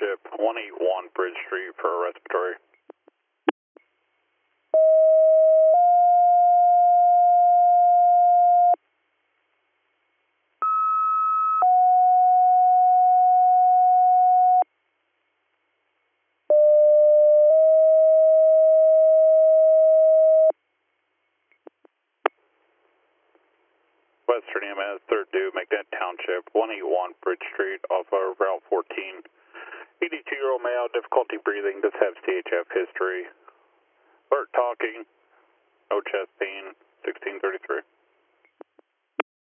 Township, 181 Bridge Street for a respiratory. Western EMS, 3rd due, McNett Township, 181 Bridge Street off of Route 14. 82-year-old male, difficulty breathing, does have CHF history. Alert talking, no chest pain, 1633.